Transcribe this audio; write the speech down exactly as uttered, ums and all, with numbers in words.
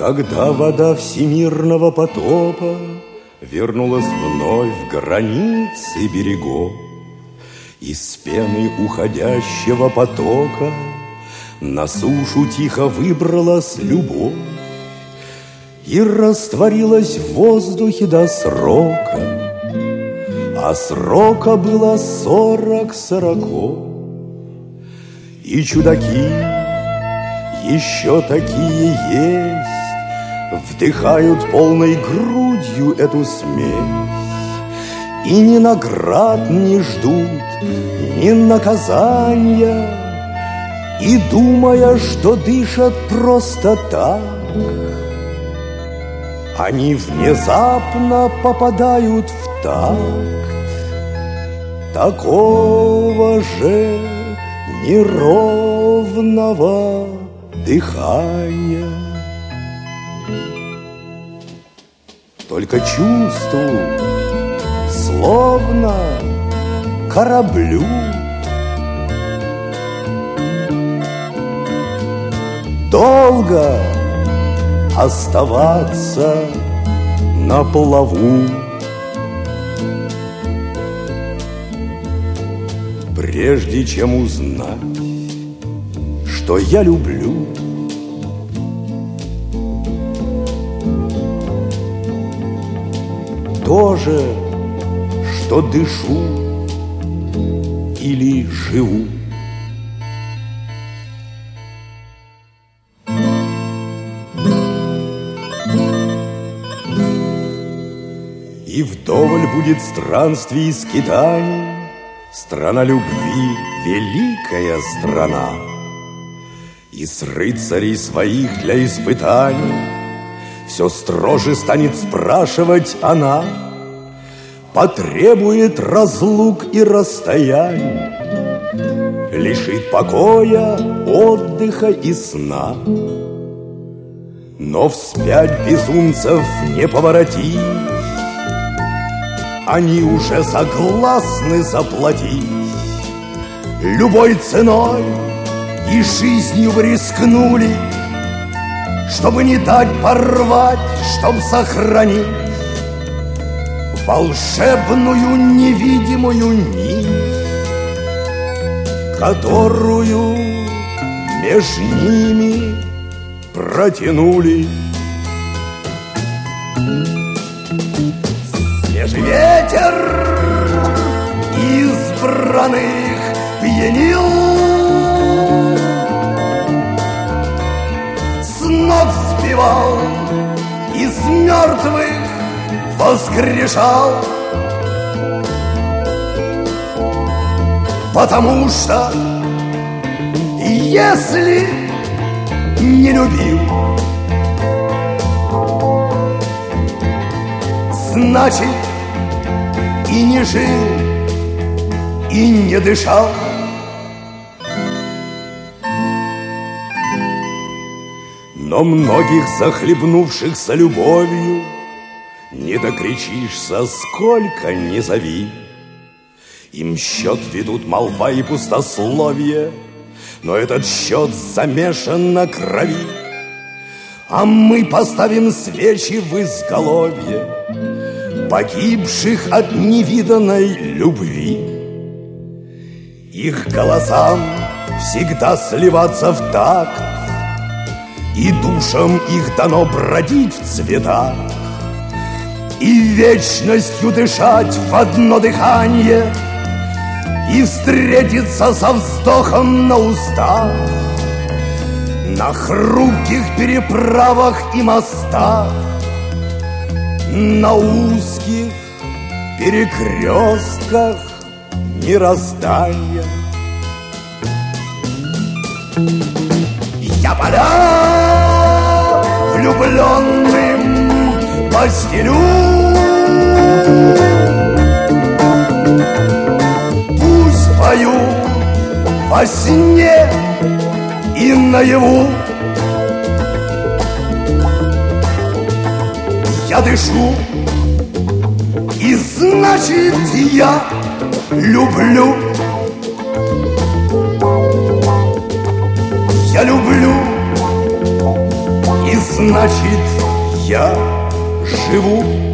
Когда вода всемирного потопа вернулась вновь к границе берегов, из пены уходящего потока на сушу тихо выбралась любовь и растворилась в воздухе до срока, а срока было сорок сороков. И чудаки еще такие есть, вдыхают полной грудью эту смесь, и ни наград не ждут, ни наказания, и думая, что дышат просто так, они внезапно попадают в такт такого же неровного дыхания. Только чувству, словно кораблю, долго оставаться на плаву, прежде чем узнать, что я люблю. То же, что дышу или живу. И вдоволь будет странствий и скитаний, страна любви, великая страна. И с рыцарей своих для испытаний все строже станет спрашивать она, потребует разлук и расстояний, лишит покоя, отдыха и сна. Но вспять безумцев не поворотить, они уже согласны заплатить любой ценой, и жизнью рискнули, чтобы не дать порвать, чтоб сохранить волшебную невидимую нить, которую меж ними протянули. Свежий ветер избранных пьянил, с ног сбивал, из мертвых воскрешал, потому что если не любил, значит и не жил, и не дышал. Но многих захлебнувшихся любовью не докричишься, сколько ни зови. Им счет ведут молва и пустословие, но этот счет замешан на крови. А мы поставим свечи в изголовье погибших от невиданной любви. Их голосам всегда сливаться в такт, и душам их дано бродить в цветах, и вечностью дышать в одно дыхание, и встретиться со вздохом на устах, на хрупких переправах и мостах, на узких перекрестках мироздания. Я поля влюбленным постелю, пусть поют во сне и наяву. Я дышу, и значит я люблю. Я люблю, и значит, я живу.